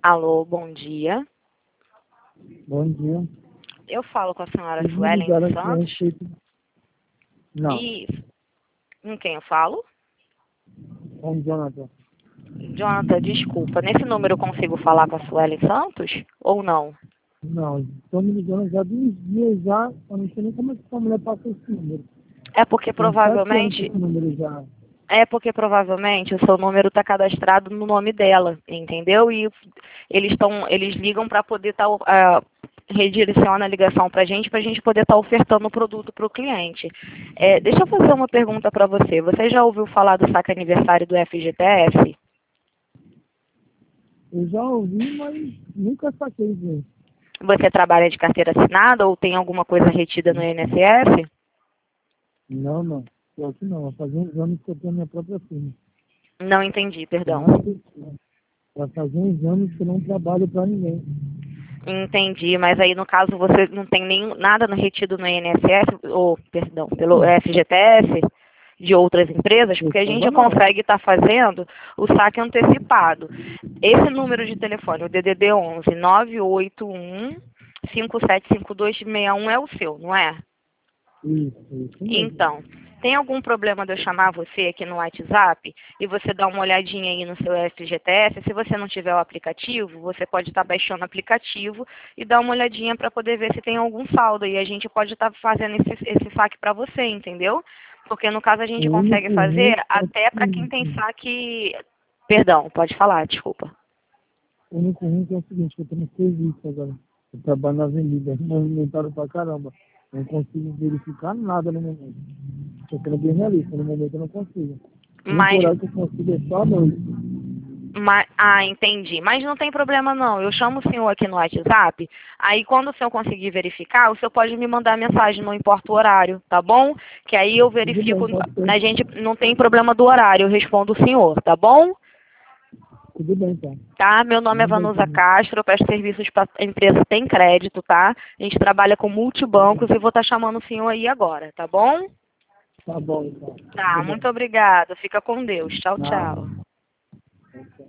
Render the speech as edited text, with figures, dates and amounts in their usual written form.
Alô, bom dia. Bom dia. Eu falo com a senhora Vocês me Suelen ligaram dos aqui a Santos? respeito... Não, Isso. Com quem eu falo? com o Jonathan. Jonathan, desculpa. Nesse número eu consigo falar com a Suelen Santos? Ou não? Não, estão me ligando já de uns dias já, eu não sei nem como é que essa mulher passou esse número. É porque Tem 7 anos provavelmente... esse número já. É porque provavelmente o seu número está cadastrado no nome dela, entendeu? E eles ligam para poder estar redireciona a ligação para a gente poder estar ofertando o produto para o cliente. Deixa eu fazer uma pergunta para você. Você já ouviu falar do saque aniversário do FGTS? Eu já ouvi, mas nunca saquei, gente. Você trabalha de carteira assinada ou tem alguma coisa retida no INSS? Não, não. Pior que não. Vai fazer uns anos que eu tenho minha própria firma. Não entendi, perdão. Vai fazer uns anos que eu não trabalho para ninguém. Entendi, mas aí no caso você não tem nada retido no INSS, ou, perdão, pelo FGTS de outras empresas, porque a gente consegue estar fazendo o saque antecipado. Esse número de telefone, o DDD 11 981 575261 é o seu, não é? Isso mesmo. Então, tem algum problema de eu chamar você aqui no WhatsApp e você dar uma olhadinha aí no seu FGTS? Se você não tiver o aplicativo, você pode estar baixando o aplicativo e dar uma olhadinha para poder ver se tem algum saldo. E a gente pode estar fazendo esse saque para você, entendeu? Porque no caso a gente consegue fazer até para quem tem saque... Perdão, pode falar, desculpa. O único ruim é o seguinte, que eu tô no serviço agora. Eu trabalho na avenida, movimentaram pra caramba. Não consigo verificar nada no momento. Tô sendo bem realista, no momento eu não consigo. O único horário que eu consigo é só à noite. Entendi. Mas não tem problema não. Eu chamo o senhor aqui no WhatsApp. Aí quando o senhor conseguir verificar, o senhor pode me mandar mensagem, não importa o horário, tá bom? Que aí eu verifico. A gente não tem problema do horário, eu respondo o senhor, tá bom? Tudo bem, então. Tá, meu nome é Vanusa Castro, eu presto serviços para a empresa Tem Crédito, tá? A gente trabalha com multibancos e vou estar chamando o senhor aí agora, tá bom? Tá bom, então. Tá, muito obrigada. Fica com Deus. Tchau, tchau.